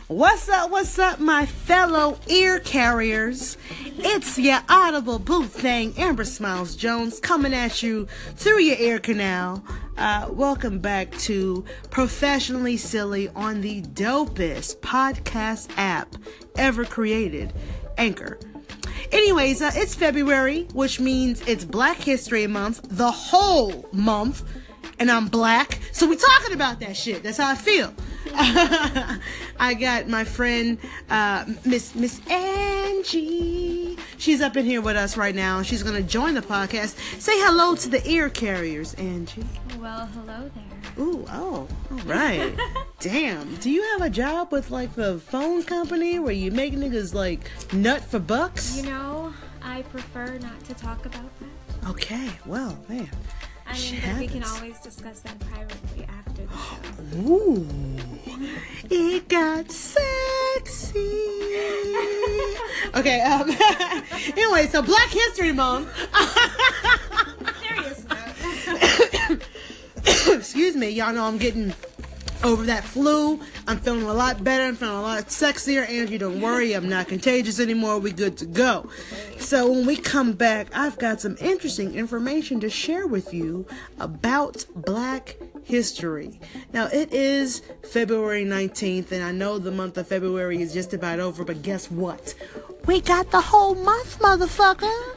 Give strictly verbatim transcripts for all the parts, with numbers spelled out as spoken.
What's up, what's up, my fellow ear carriers? It's your audible boo thing, Amber Smiles Jones, coming at you through your ear canal. Uh, welcome back to Professionally Silly on the dopest podcast app ever created, Anchor. Anyways, uh, it's February, which means it's Black History Month, the whole month, and I'm black, so we talking about that shit. That's how I feel. I got my friend, uh, Miss Miss Angie. She's up in here with us right now. She's going to join the podcast. Say hello to the ear carriers, Angie. Well, hello there. Ooh, oh, all right. Damn. Do you have a job with, like, the phone company where you make niggas, like, nut for bucks? You know, I prefer not to talk about that. Okay, well, man. I mean, but we can always discuss that privately after the show. Ooh, it got sexy. Okay, um, anyway, so Black History Month. Serious note. Excuse me, y'all know I'm getting over that flu. I'm feeling a lot better. I'm feeling a lot sexier. Angie, don't worry. I'm not contagious anymore. We good to go. So when we come back, I've got some interesting information to share with you about Black history. Now, it is February nineteenth, and I know the month of February is just about over, but guess what? We got the whole month, motherfucker.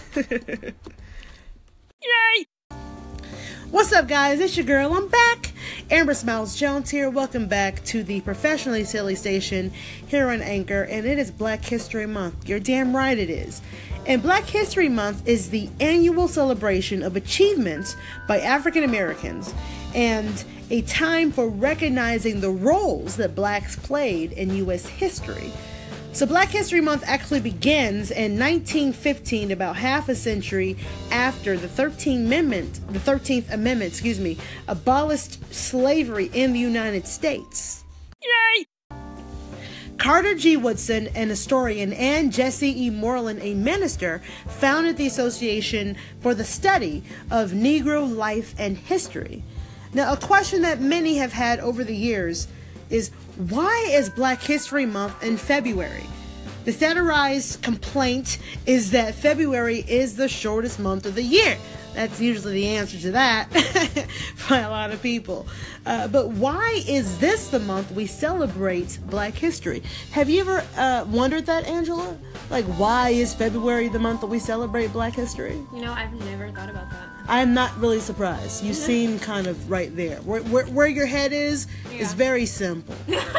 Yay! What's up, guys? It's your girl. I'm back. Amber Smiles Jones here. Welcome back to the Professionally Silly Station here on Anchor, and it is Black History Month. You're damn right it is. And Black History Month is the annual celebration of achievements by African Americans and a time for recognizing the roles that blacks played in U S history. So Black History Month actually begins in nineteen fifteen, about half a century after the thirteenth Amendment, the thirteenth Amendment, excuse me, abolished slavery in the United States. Yay! Carter G. Woodson, an historian, and Jesse E. Moreland, a minister, founded the Association for the Study of Negro Life and History. Now, a question that many have had over the years is, why is Black History Month in February? The theorized complaint is that February is the shortest month of the year. That's usually the answer to that by a lot of people. Uh, but why is this the month we celebrate Black history? Have you ever uh, wondered that, Angela? Like, why is February the month that we celebrate Black history? You know, I've never thought about that. I'm not really surprised. You seem kind of right there. Where, where, where your head is, yeah. is very simple.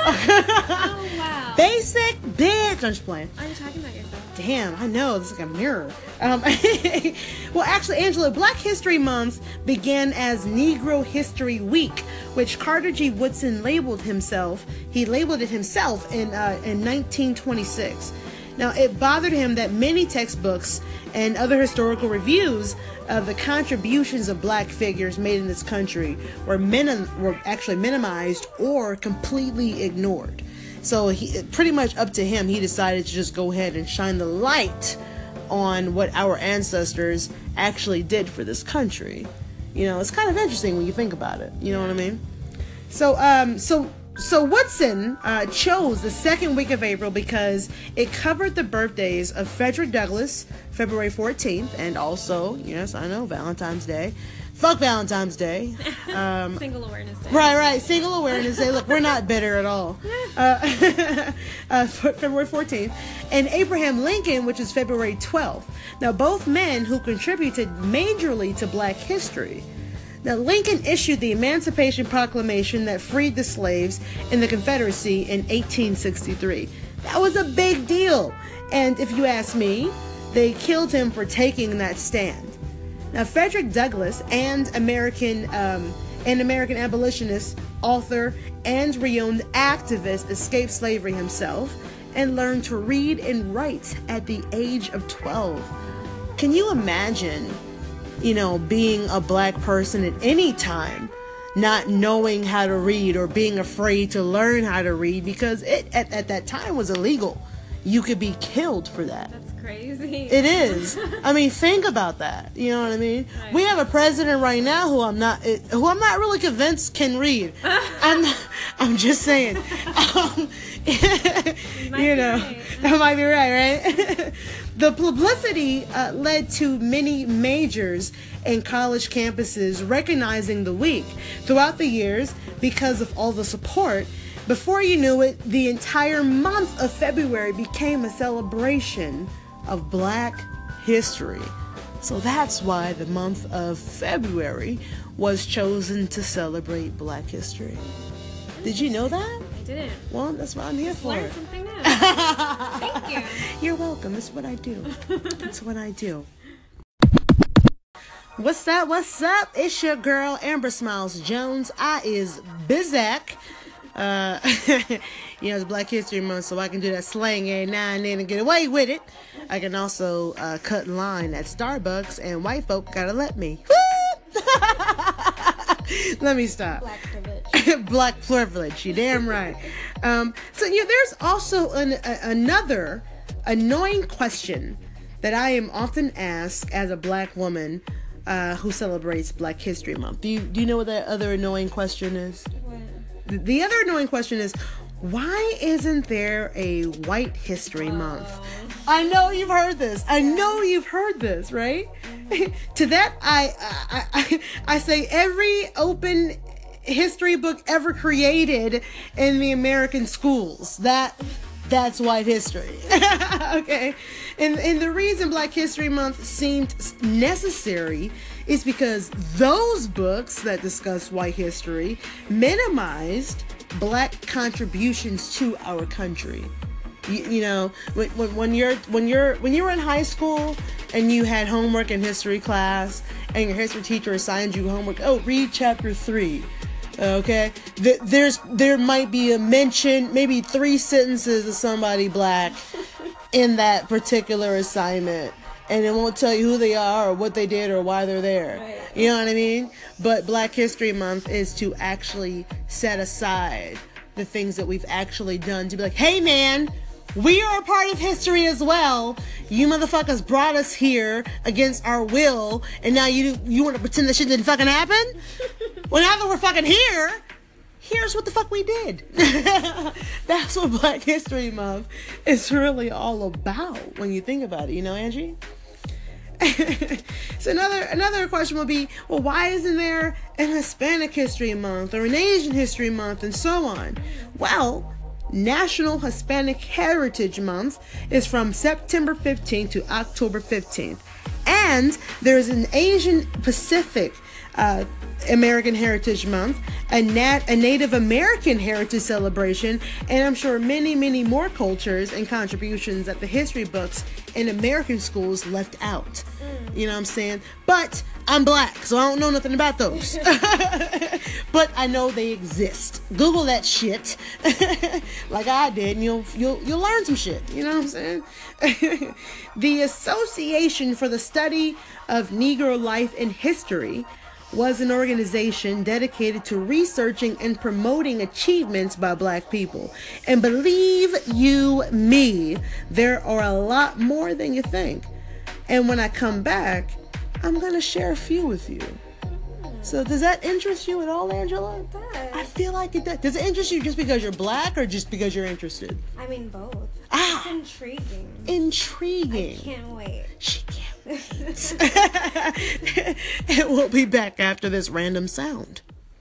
Oh, wow. Basic, bitch. I'm just playing. Are you talking about yourself? Damn, I know. This is like a mirror. Um, well, actually, Angela, Black History Month began as Negro History Week, which Carter G. Woodson labeled himself. He labeled it himself in uh, in nineteen twenty-six. Now, it bothered him that many textbooks and other historical reviews of the contributions of black figures made in this country were, minim- were actually minimized or completely ignored. So he, pretty much up to him, he decided to just go ahead and shine the light on what our ancestors actually did for this country. You know, it's kind of interesting when you think about it. You know what I mean? So, um, so... So Woodson uh, chose the second week of April because it covered the birthdays of Frederick Douglass, February fourteenth, and also, yes, I know, Valentine's Day. Fuck Valentine's Day. Um, Single Awareness Day. Right, right. Single Awareness Day. Look, we're not bitter at all. Uh, uh, February fourteenth. And Abraham Lincoln, which is February twelfth. Now, both men who contributed majorly to Black history. Now, Lincoln issued the Emancipation Proclamation that freed the slaves in the Confederacy in eighteen sixty-three. That was a big deal. And if you ask me, they killed him for taking that stand. Now, Frederick Douglass, and American, um, an American abolitionist, author, and renowned activist, escaped slavery himself and learned to read and write at the age of twelve. Can you imagine, you know, being a black person at any time, not knowing how to read or being afraid to learn how to read because it at, at that time was illegal. You could be killed for that. That's crazy. It is. I mean, think about that. You know what I mean? Right. We have a president right now who I'm not, who I'm not really convinced can read. I'm, I'm just saying. Um, you know, right. that might be right, right? The publicity uh, led to many majors and college campuses recognizing the week throughout the years because of all the support. Before you knew it, the entire month of February became a celebration of Black history. So that's why the month of February was chosen to celebrate Black history. Did you know that? I didn't. Well, that's what I'm here Just for. learned something new. Thank you. You're welcome. That's what I do. That's what I do. What's up? What's up? It's your girl, Amber Smiles Jones. I is Bizak. Uh, you know, it's Black History Month, so I can do that slang every now and then and get away with it. I can also uh, cut in line at Starbucks, and white folk gotta let me. Let me stop. Black privilege. Black privilege. You damn right. Um, so yeah, there's also an, a, another annoying question that I am often asked as a Black woman uh, who celebrates Black History Month. Do you do you know what that other annoying question is? What? The, the other annoying question is, why isn't there a White History Month? Oh. I know you've heard this. I know you've heard this, right? Mm-hmm. To that, I, I I I say every open history book ever created in the American schools. That that's white history. Okay, and and the reason Black History Month seemed necessary is because those books that discuss white history minimized Black contributions to our country. You, you know, when, when, when you're when you're when you were in high school and you had homework in history class, and your history teacher assigned you homework. Oh, read chapter three. Okay, Th- there's there might be a mention, maybe three sentences of somebody Black in that particular assignment, and it won't tell you who they are or what they did or why they're there. Right. You know what I mean? But Black History Month is to actually set aside the things that we've actually done to be like, hey man, we are a part of history as well. You motherfuckers brought us here against our will, and now you you want to pretend that shit didn't fucking happen? Well, now that we're fucking here, here's what the fuck we did. That's what Black History Month is really all about when you think about it, you know, Angie? So another another question would be, well, why isn't there an Hispanic History Month or an Asian History Month and so on? Well, National Hispanic Heritage Month is from September fifteenth to October fifteenth. And there's an Asian Pacific uh, American Heritage Month, a, nat- a Native American Heritage Celebration, and I'm sure many, many more cultures and contributions that the history books in American schools left out. Mm. You know what I'm saying? But I'm Black, so I don't know nothing about those. But I know they exist. Google that shit, like I did, and you'll you'll you'll learn some shit. You know what I'm saying? The Association for the Study of Negro Life and History was an organization dedicated to researching and promoting achievements by Black people. And believe you me, there are a lot more than you think. And when I come back, I'm going to share a few with you. So does that interest you at all, Angela? It does. I feel like it does. Does it interest you just because you're Black or just because you're interested? I mean, both. Ah. It's intriguing. Intriguing. I can't wait. She can't wait. And we'll be back after this random sound.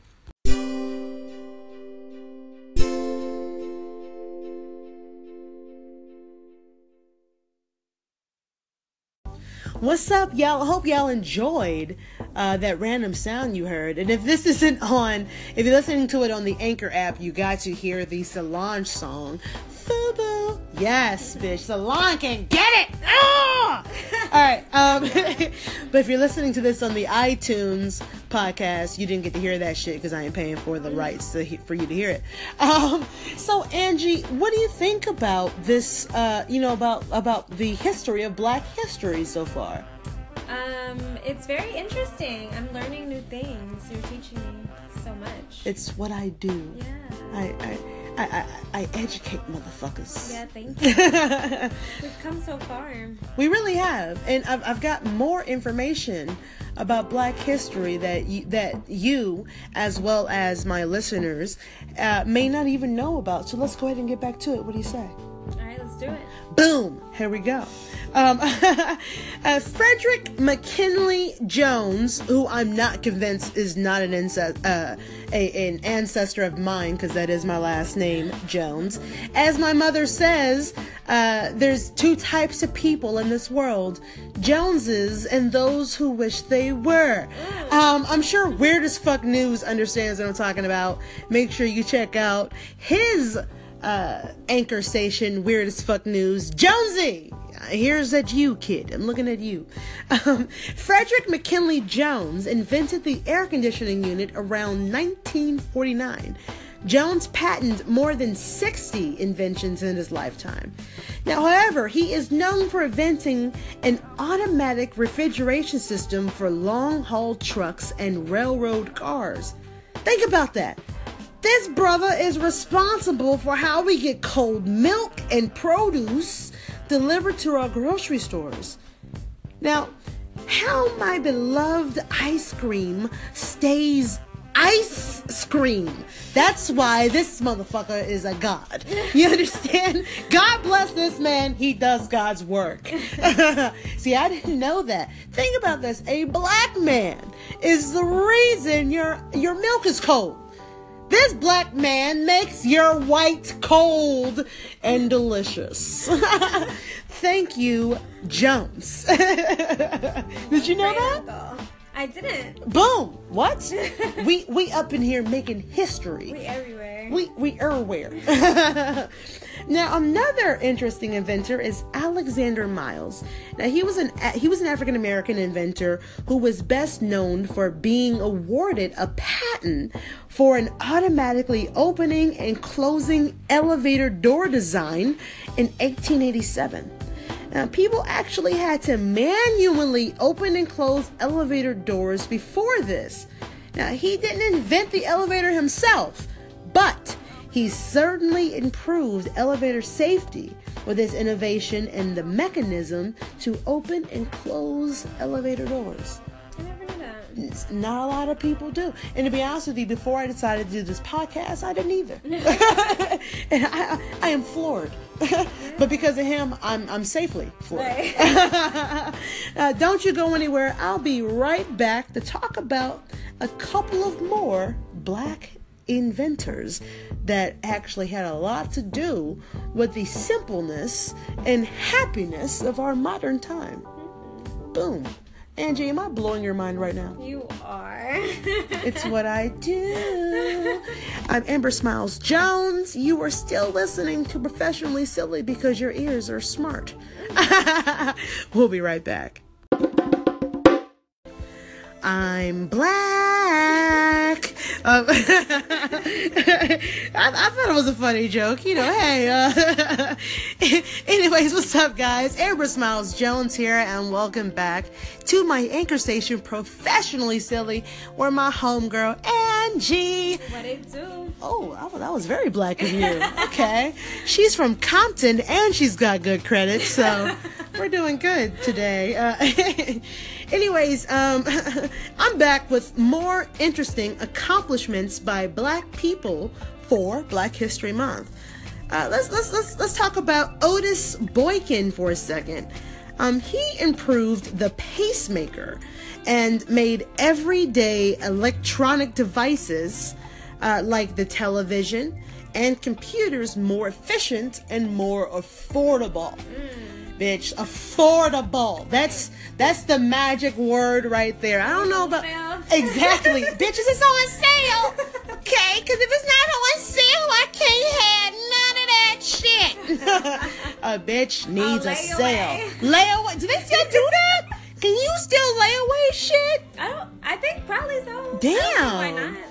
What's up, y'all? I hope y'all enjoyed uh, that random sound you heard. And if this isn't on, if you're listening to it on the Anchor app, you got to hear the Solange song, Fubu. Yes, bitch. Solange can get it. Ah! All right. Um, but if you're listening to this on the iTunes podcast, you didn't get to hear that shit because I ain't paying for the rights to, for you to hear it. Um, so, Angie, what do you think about this, uh, you know, about, about the history of Black history so far? Um, it's very interesting. I'm learning new things. You're teaching me so much. It's what I do. Yeah. I, I I, I, I educate motherfuckers. Yeah, thank you. We've come so far. We really have. And I've, I've got more information about Black history that you, that you, as well as my listeners, uh, may not even know about. So let's go ahead and get back to it. What do you say? All right, let's do it. Boom. Here we go. Um, uh, Frederick McKinley Jones, who I'm not convinced is not an, ince- uh, a, an ancestor of mine, because that is my last name, Jones. As my mother says, uh, there's two types of people in this world, Joneses and those who wish they were. Um, I'm sure Weird as Fuck News understands what I'm talking about. Make sure you check out his uh, anchor station, Weird as Fuck News. Jonesy! Here's at you, kid. I'm looking at you. Um, Frederick McKinley Jones invented the air conditioning unit around nineteen forty-nine. Jones patented more than sixty inventions in his lifetime. Now, however, he is known for inventing an automatic refrigeration system for long-haul trucks and railroad cars. Think about that. This brother is responsible for how we get cold milk and produce delivered to our grocery stores. Now, how my beloved ice cream stays ice cream. That's why this motherfucker is a god. You understand? God bless this man. He does God's work. See, I didn't know that. Think about this. A black man is the reason your your milk is cold. This black man makes your white cold and delicious. Thank you, Jones. Did you know that? I didn't. Boom. What? we we up in here making history. We everywhere. We we everywhere. Now, another interesting inventor is Alexander Miles. Now, he was an he was an African American inventor who was best known for being awarded a patent for an automatically opening and closing elevator door design in eighteen eighty-seven. Now, people actually had to manually open and close elevator doors before this. Now, he didn't invent the elevator himself, but he certainly improved elevator safety with his innovation in the mechanism to open and close elevator doors. I never knew that. Not a lot of people do. And to be honest with you, before I decided to do this podcast, I didn't either. And I, I am floored. But because of him, I'm I'm safely floored. Right. uh, don't you go anywhere. I'll be right back to talk about a couple of more black inventors that actually had a lot to do with the simpleness and happiness of our modern time. Mm-hmm. Boom. Angie, am I blowing your mind right now? You are. It's what I do. I'm Amber Smiles Jones. You are still listening to Professionally Silly because your ears are smart. We'll be right back. I'm black. Um, I, I thought it was a funny joke. You know, hey. Uh, anyways, what's up, guys? Amber Smiles Jones here, and welcome back to my anchor station, Professionally Silly, where my homegirl, Angie. What it do? Oh, that was very black of you. Okay. She's from Compton, and she's got good credit, so we're doing good today. Uh, anyways, um, I'm back with more interesting accomplishments by black people for Black History Month. Uh, let's let's let's let's talk about Otis Boykin for a second. Um, he improved the pacemaker and made everyday electronic devices uh, like the television and computers more efficient and more affordable. Mm. Bitch, affordable. That's that's the magic word right there. I don't know about exactly. Bitches, it's on sale. Okay, because if it's not on sale, I can't have none of that shit. A bitch needs I'll a lay sale. away. Lay away. Do they still do that? Can you still lay away shit? I don't. I think probably so. Damn. I don't see why not? Like,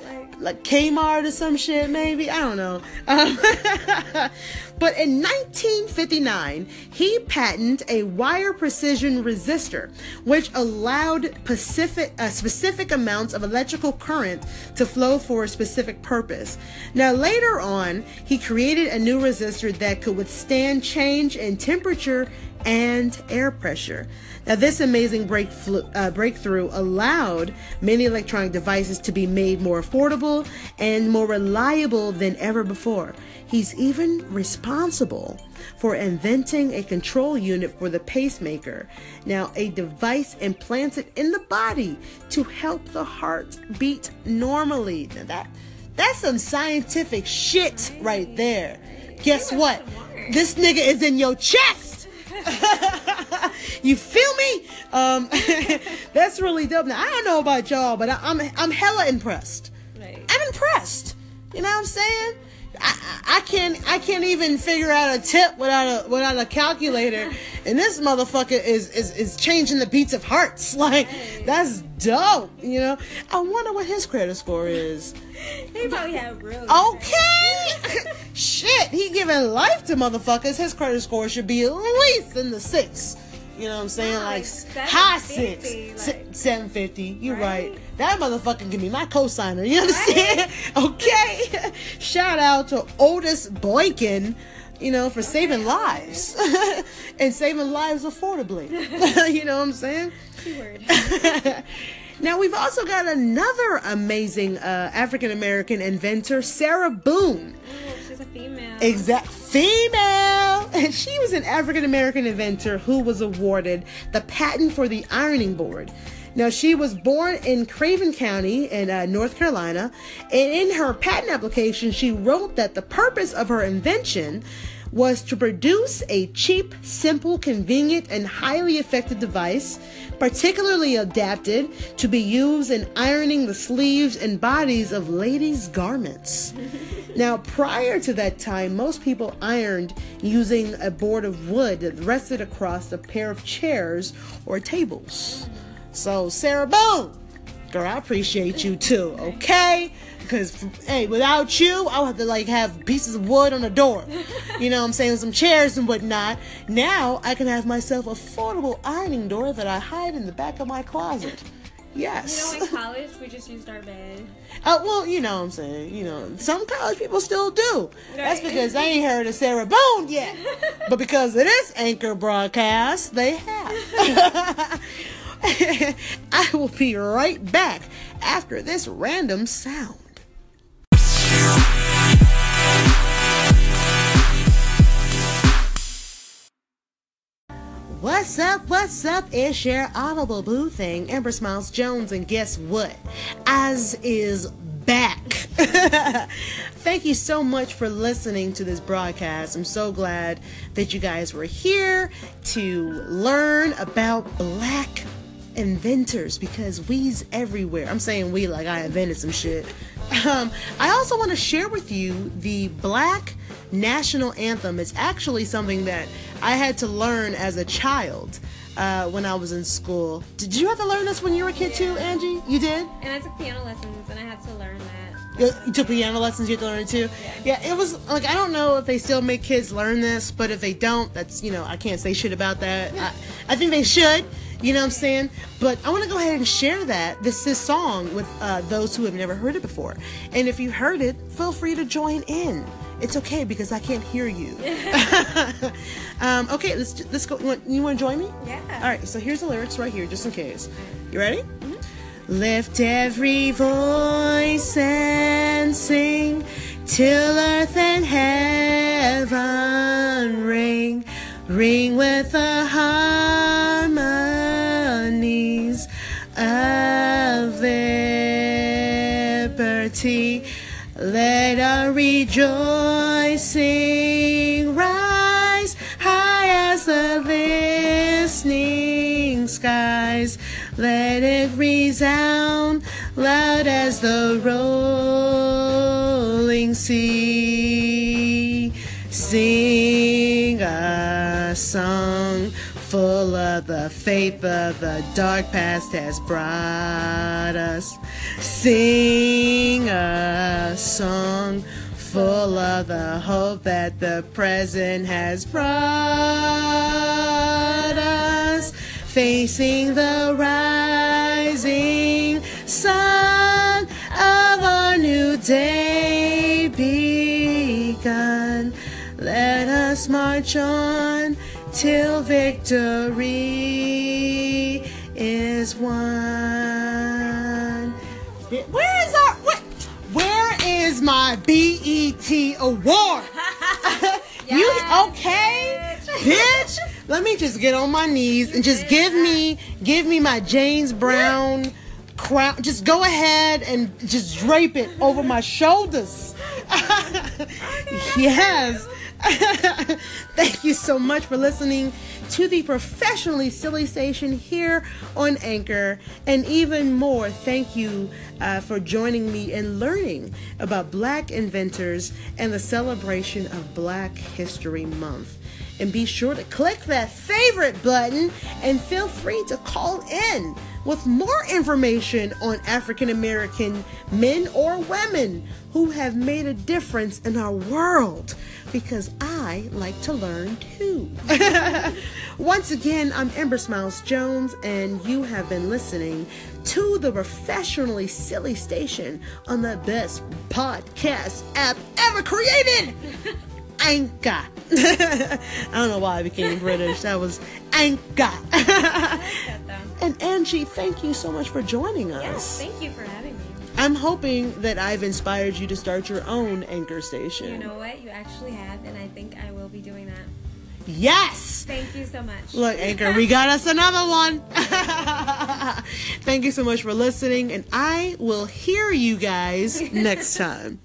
like Kmart or some shit, maybe. I don't know. Um, but in nineteen fifty-nine, he patented a wire precision resistor, which allowed specific, uh, specific amounts of electrical current to flow for a specific purpose. Now, later on, he created a new resistor that could withstand change in temperature and air pressure. Now, this amazing break, uh, breakthrough allowed many electronic devices to be made more affordable and more reliable than ever before. He's even responsible for inventing a control unit for the pacemaker. Now, a device implanted in the body to help the heart beat normally. Now, that that's some scientific shit right there. Guess what? This nigga is in your chest. You feel me? Um, that's really dope. Now, I don't know about y'all, but I, I'm I'm hella impressed. Right. I'm impressed. You know what I'm saying? I, I can't I can't even figure out a tip without a without a calculator, and this motherfucker is is, is changing the beats of hearts. Like, that's dope. You know. I wonder what his credit score is. He probably had real. Okay. Shit, he giving life to motherfuckers. His credit score should be at least in the six. You know what I'm saying? Like, like high six, like, seven fifty. You right. right. That motherfucker can be my cosigner. You understand? Right. Okay. Shout out to Otis Boykin, you know, for okay. saving lives and saving lives affordably. You know what I'm saying? Keyword. Now, we've also got another amazing uh, African-American inventor, Sarah Boone. Oh, she's a female. Exact female. And she was an African-American inventor who was awarded the patent for the ironing board. Now, she was born in Craven County in uh, North Carolina. And in her patent application, she wrote that the purpose of her invention was to produce a cheap, simple, convenient, and highly effective device, particularly adapted to be used in ironing the sleeves and bodies of ladies' garments. Now, prior to that time, most people ironed using a board of wood that rested across a pair of chairs or tables. So, Sarah Boone, girl, I appreciate you too, okay? Because, hey, without you, I would have to, like, have pieces of wood on the door. You know what I'm saying? Some chairs and whatnot. Now, I can have myself a affordable ironing door that I hide in the back of my closet. Yes. You know, in college, we just used our bed. Uh, well, you know what I'm saying. You know, some college people still do. Right. That's because they ain't heard of Sarah Boone yet. But because of this Anchor broadcast, they have. I will be right back after this random sound. What's up, what's up? It's your audible boo thing, Amber Smiles Jones, and guess what? Az is back. Thank you so much for listening to this broadcast. I'm so glad that you guys were here to learn about black inventors, because we's everywhere. I'm saying we like I invented some shit. Um, I also want to share with you the Black National Anthem. It's actually something that I had to learn as a child uh, when I was in school. Did you have to learn this when you were a kid yeah. too, Angie? You did? And I took piano lessons, and I had to learn that. You, you took piano lessons, you had to learn it too? Yeah. yeah, it was, like, I don't know if they still make kids learn this, but if they don't, that's, you know, I can't say shit about that. I, I think they should. You know what I'm saying? But I want to go ahead and share that, this, this song, with uh, those who have never heard it before. And if you've heard it, feel free to join in. It's okay, because I can't hear you. um, okay, let's let's go. You want, you want to join me? Yeah. All right, so here's the lyrics right here, just in case. You ready? Mm-hmm. Lift every voice and sing till earth and heaven ring. Ring with the harmonies of liberty. Let our rejoicing rise high as the listening skies. Let it resound loud as the rolling sea. Sing a song full of the faith of the dark past has brought us. sing a song full of the hope that the present has brought us, facing the rising sun of our new day begun. Let us march on till victory is won. Where is our what? Where is my B E T award? Yes, You okay, bitch? Let me just get on my knees and just give me, give me my James Brown crown. Just go ahead and just drape it over my shoulders. Yes. Thank you so much for listening to the Professionally Silly Station here on Anchor. And even more, thank you uh, for joining me and learning about Black inventors and the celebration of Black History Month. And be sure to click that favorite button and feel free to call in with more information on African American men or women who have made a difference in our world, because I like to learn too. Once again, I'm Amber Smiles Jones, and you have been listening to the Professionally Silly Station on the best podcast app ever created, Anchor. I don't know why I became British. That was Anchor. I like that though. And Angie, thank you so much for joining us. Yes, thank you for having me. I'm hoping that I've inspired you to start your own Anchor station. You know what? You actually have, and I think I will be doing that. Yes! Thank you so much. Look, Anchor, we got us another one. Thank you so much for listening, and I will hear you guys next time.